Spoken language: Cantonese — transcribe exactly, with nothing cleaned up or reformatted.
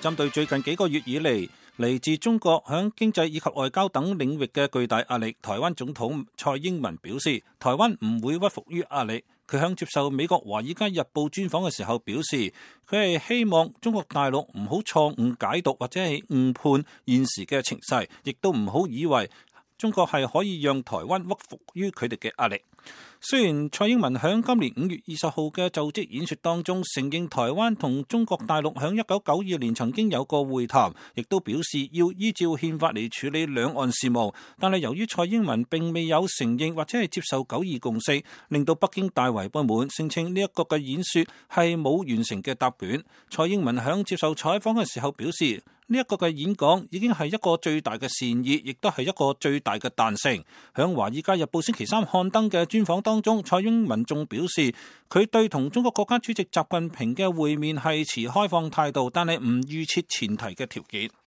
針對最近幾個月以嚟嚟自中國響經濟以及外交等領域嘅巨大壓力，台灣總統蔡英文表示，台灣唔會屈服於壓力。佢響接受美國《華爾街日報》專訪嘅時候表示，佢係希望中國大陸唔好錯誤解讀或者係誤判現時嘅情勢，亦都唔好以為中國係可以讓台灣屈服於佢哋嘅壓力。雖然蔡英文響今年五月二十號嘅就職演說當中承認台灣同中國大陸響一九九二年曾經有過會談，亦都表示要依照憲法嚟處理兩岸事務，但係由於蔡英文並未有承認或者係接受九二共識，令到北京大為不滿，聲稱呢一個嘅演說係冇完成嘅答卷。蔡英文響接受採訪嘅時候表示，呢一個嘅演講已經係一個最大嘅善意，亦都係一個最大嘅彈性。響《華爾街日報》星期三刊登嘅專訪當中，蔡英文仲表示，佢對同中國國家主席習近平嘅會面係持開放態度，但係唔預設前提嘅條件。